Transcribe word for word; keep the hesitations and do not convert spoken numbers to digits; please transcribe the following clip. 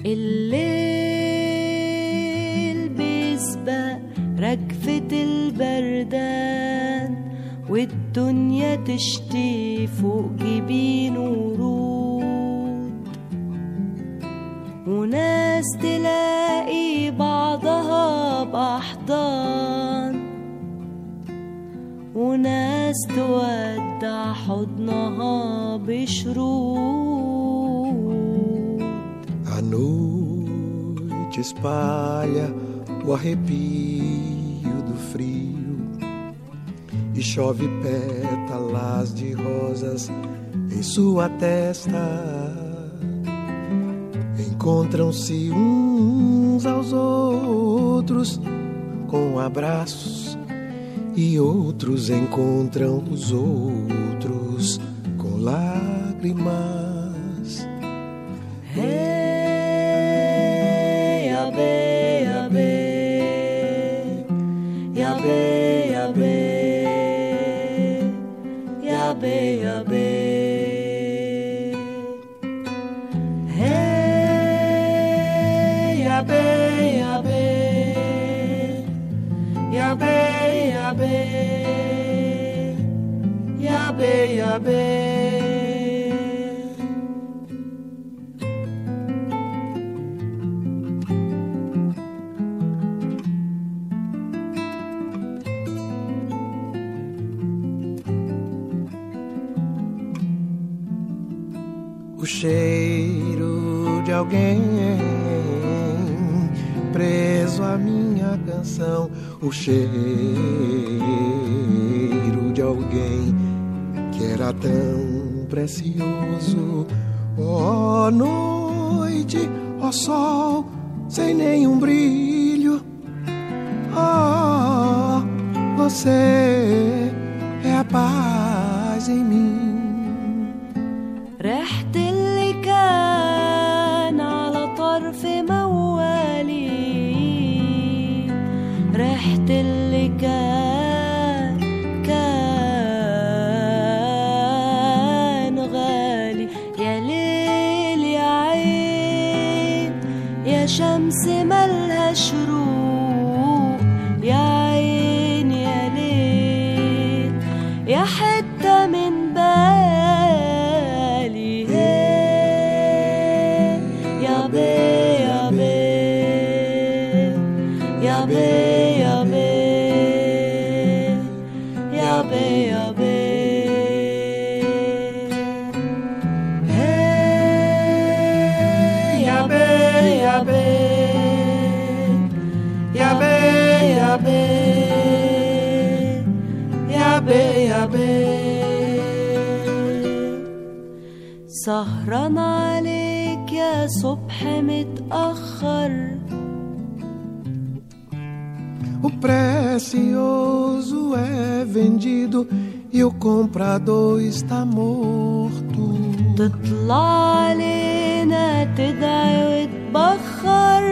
الليل بيسبق رجفة البردان والدنيا تشتي فوق جبين ورود، وناس تلاقي بعضها بأحضان، وناس تودع حضنها بشرود. A noite espalha o arrepio do frio e chove pétalas de rosas em sua testa. Encontram-se uns aos outros com abraços e outros encontram os outros com lágrimas. Hey, yabe, yabe, yabe, yabe, yabe, yabe. Hey, yabe, yabe, yabe, yabe, yabe, yabe. O cheiro de alguém preso à minha canção, o cheiro de alguém que era tão precioso. Ó noite, ó sol, sem nenhum brilho. Ó, você é a paz em mim. ريحة اللي كان على طرف موالي، ريحة اللي كان كان غالي. يا ليل يا عين يا شمس ملها شروق، يا عين يا ليل يا حتة من بالي. سهران عليك يا صبح متأخر. O precioso é vendido e o comprador está morto. تطلع علينا تدعي وتبخر،